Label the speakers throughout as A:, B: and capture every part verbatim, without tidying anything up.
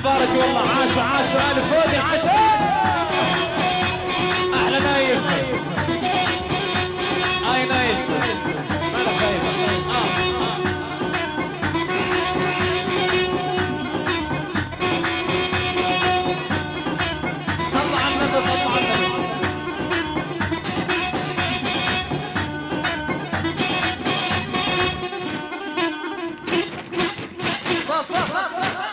A: مبارك والله. عاشوا عاشوا آل فودي عاشوا. أحلى نايف. هاي نايف. ما له خير. صلوا على النبي صلوا على النبي. صح صح صح صح.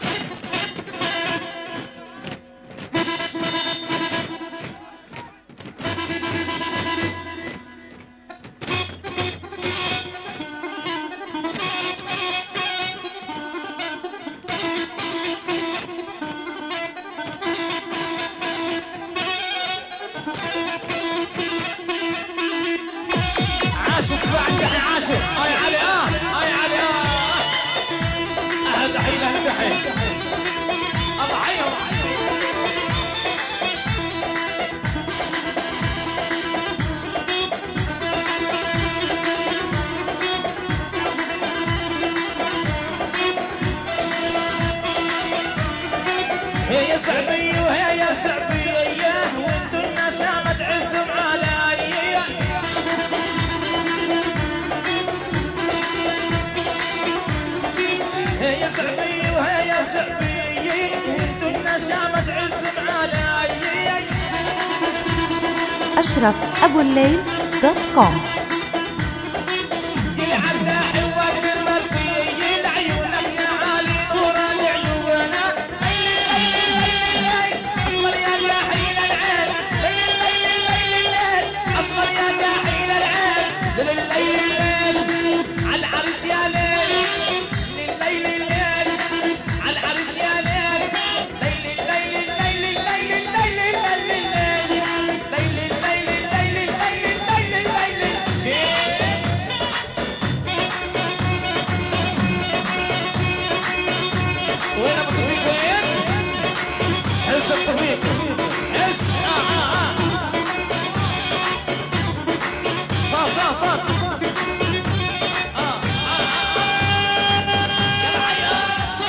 A: عاشوا اسمع الدحي عاشوا. هاي علي اه هاي علي اه. اهل دحي اهل دحي. الله حيهم. هي سعبية وهي سعبية وانتو الناس ما تعزم علي. هي سعبية وهي سعبية وانتو الناس ما تعزم علي.
B: أشرف أبو الليل دوت كوم. وين ابو توفيق وين؟ حس التوفيق حس اه اه اه صار صار صار اه يلا حيا.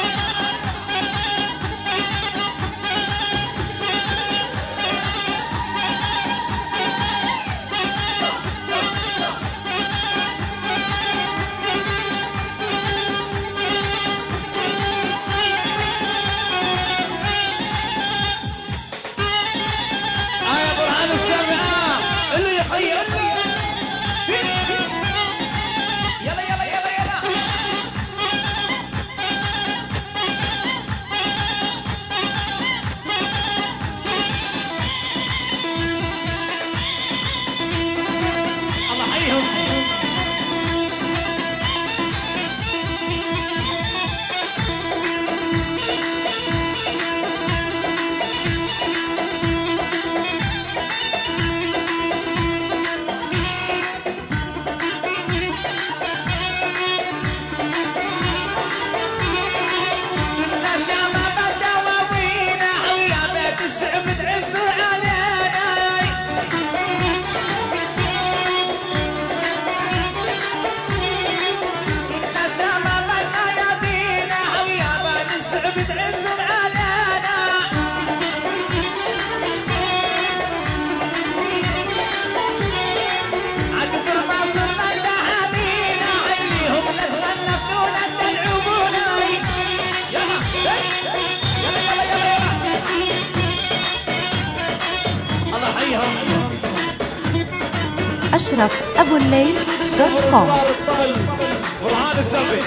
B: أشرف أبو الليل دوت كوم.
A: برهان الزبي.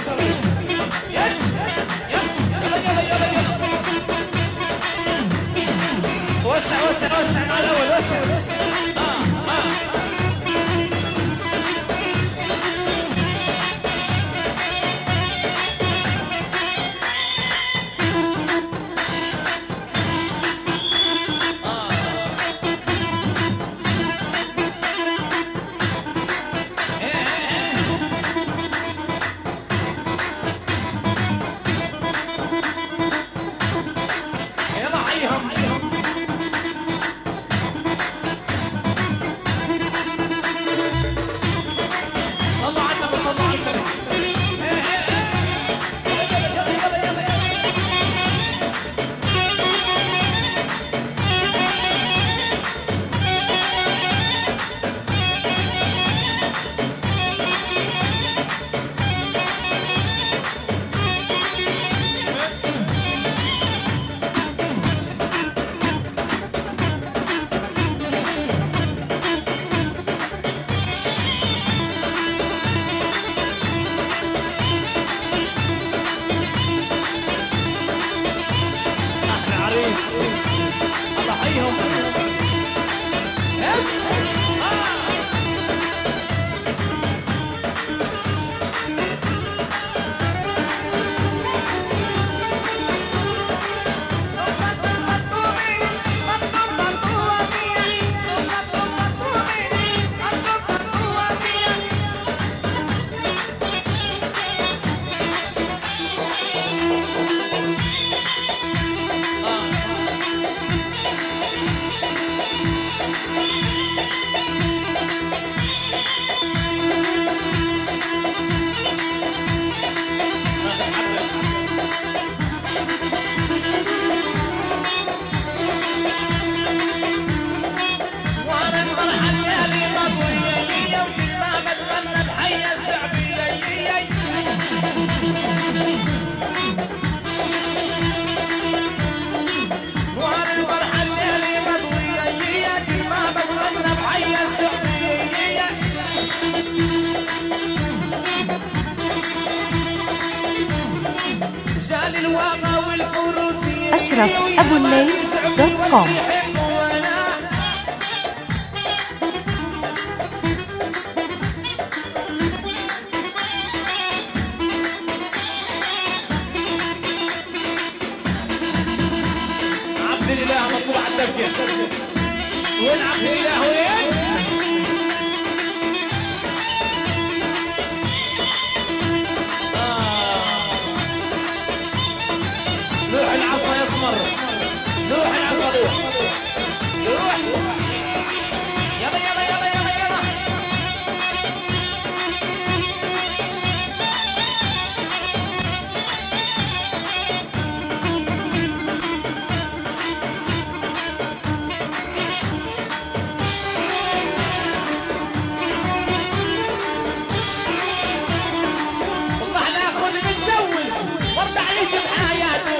A: وسع وسع وسع مع الأول وسع. آه آه.
C: أشرف أبو الليل دوت كوم.
A: عبد الإله مطلوب على الدفة. وين عبد الإله وين؟ لوح العصا يسمر، لوح العصا لوح لوح. يلا يلا يلا يلا يلا. والله لا اخذ متجوز وارضى عيش بحياته.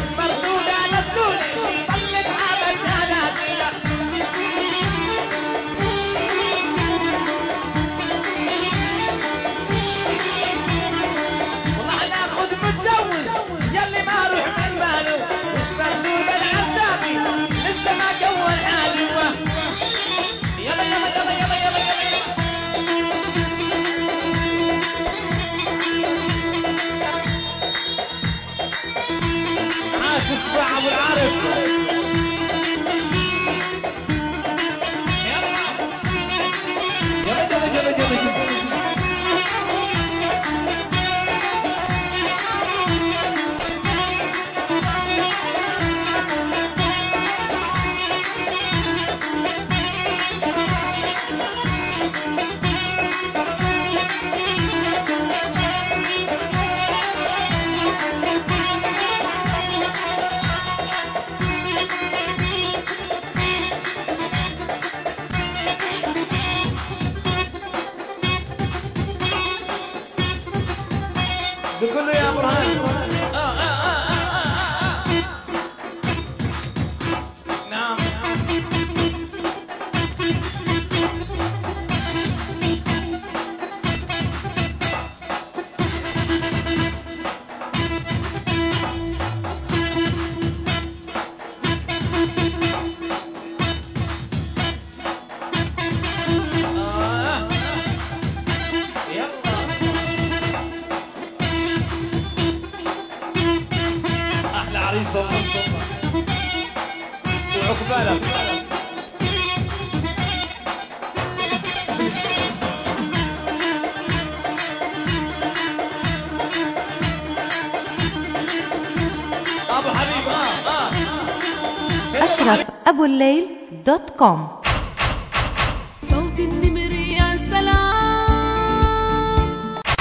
A: اسمع ابو العارف. يلا يلا يلا يلا يلا. بقول له يا برهان. آه آه آه آه آه آه. نعم عريس وعقبالك. ابو حبيب. اه اه
C: أشرف أبو الليل دوت كوم.